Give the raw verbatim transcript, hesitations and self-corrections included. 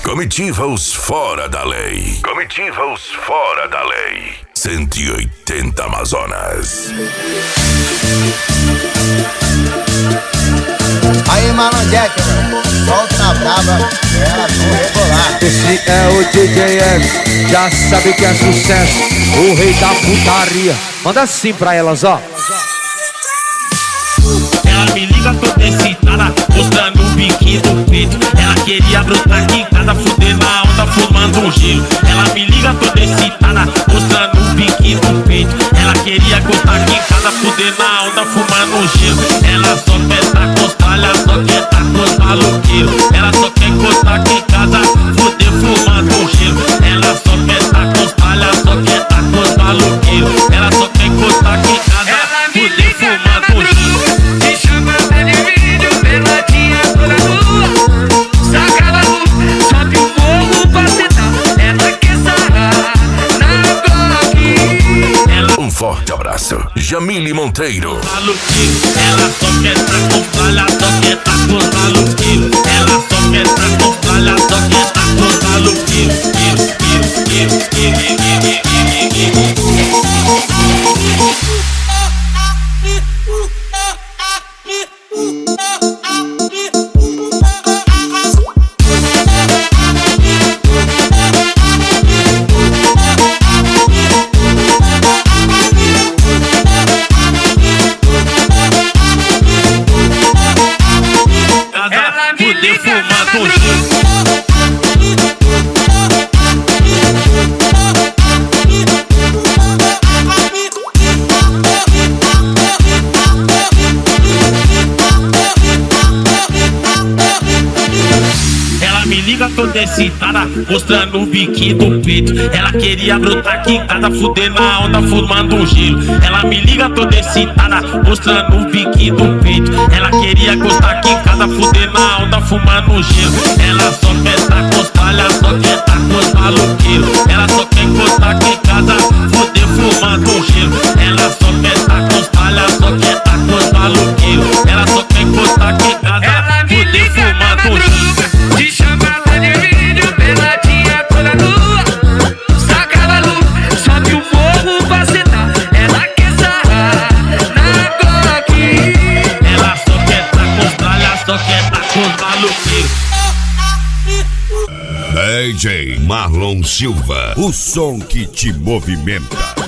Comitiva os fora da lei. Comitiva os fora da lei. cento e oitenta Amazonas. Aí, Marlon Jack, solta na brava, ela vai rebolar. Esse é o D J X, já sabe que é sucesso, o rei da putaria. Manda assim pra elas, ó. Ela me liga toda excitada, mostrando o biquinho do peito. Ela queria brotar aqui em casa, fuder na onda, fumando um gelo. Ela me liga toda excitada, mostrando o biquinho do peito. Ela queria gostar aqui em casa, fuder na onda, fumando um gelo. Ela só quer tá com os palha, só quer tá com os maloqueiros. Ela só quer gostar aqui em casa, fuder fumando um gelo. Ela só quer tá com os palha, só quer tá com os maloqueiros. Ela só quer gostar aqui em casa, fuder fumando um gelo. Forte abraço, Jamile Monteiro. Ela só quer tá com palha, só quer tá com os maluquinhos. Ela só quer tá com palha, só quer tá com os maluquinhos. Toda excitada, mostrando o biquinho do peito. Ela queria brotar aqui em casa, fuder na onda, fumando um gelo. Ela me liga toda excitada, mostrando o biquinho do peito. Ela queria gostar aqui em casa, fuder na onda, fumando um gelo. Ela só quer tá com os palha, só quer tá com os maloqueiros. Ela só quer gostar aqui em casa, fuder fumando um gelo. Ela só quer tá com os palha, só quer tá com os maloqueiros. Ela só quer gostar aqui em casa, fuder fumando um gelo. Te chama peladinha toda nua, saca a luz, sobe o morro pra sentar. Ela quer sarrar na coque. Ela só quer tá com os tralhas, só quer tá com os maluquinhos. D J Marlon Silva, o som que te movimenta.